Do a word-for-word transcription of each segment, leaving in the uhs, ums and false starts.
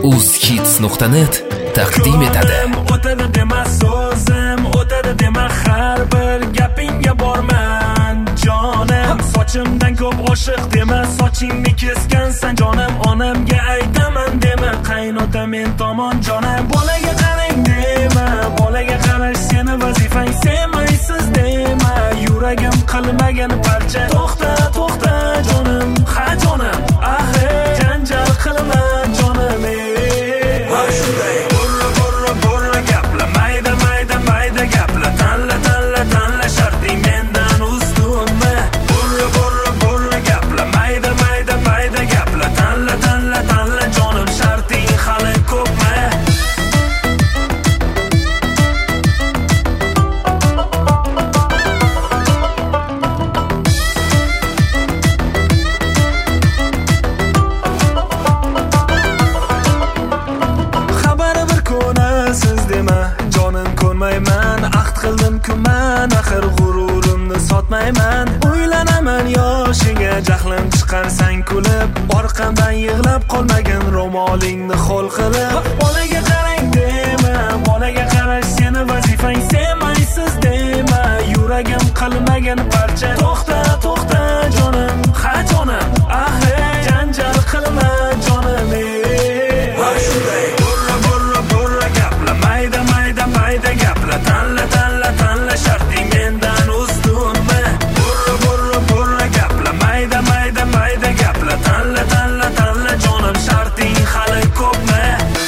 uzhits nuqta net taqdim etadi. O'tadi dema so'zim, o'tadi dema har bir gapingga borman jonim. Sochimdan ko'p oshiq dema, sochingni kesgansan jonim. Onamga aytaman dema, qaynota men tomon jonim. Bolaga qarang dema, bolaga qarash seni vazifang, sevmaysiz dema, yuragim qilmagan parcha. To'xta, to'xta jonim, ha jonim, ah janjal qilma jonim. Ha shunday burra burra burra gapla, mayda mayda mayda gapla, tanla tanla tanla sharting mendan ustunmi? Burra burra burra gapla, mayda mayda mayda gapla, tanla tanla tanla jonim, sharting hali ko'pmi? Ko'nmayman, ahd qildim-ku man, axir g'ururimni sotmayman. O'ylanaman yoshiga, jahlim chiqarsang kulib, orqamdan yig'lab qolmagin ro'molingni xo'l qilib. Bolaga qarang dema, bolaga qarash seni vazifang, sevmaysiz dema, yuragim qilmagan parcha. To'xta, to'xta jonim, ha jonim, ah janjal qilma jonim. Ha shunday burra burra burra gapla, mayda mayda mayda gapla, tanla tanla tanla sharting mendan ustunmi? Burra burra burra gapla, mayda mayda mayda gapla, tanla tanla tanla jonim, sharting hali ko'pmi?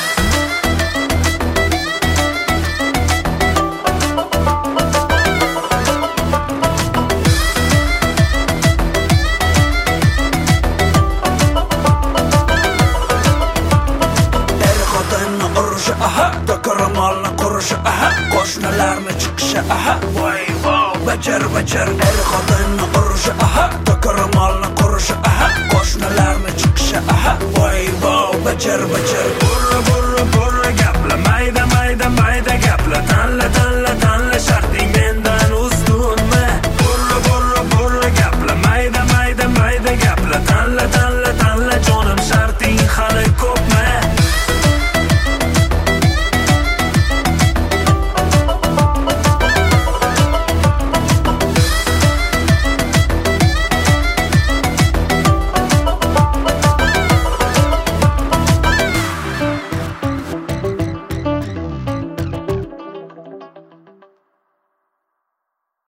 Qo'shnilarni chiqishi aha, voy voy, bajar bajar er xotinni urushi aha, to'kirmolni qurishi aha, qo'shnilarni chiqishi aha, voy voy, bajar bajar burra burra burra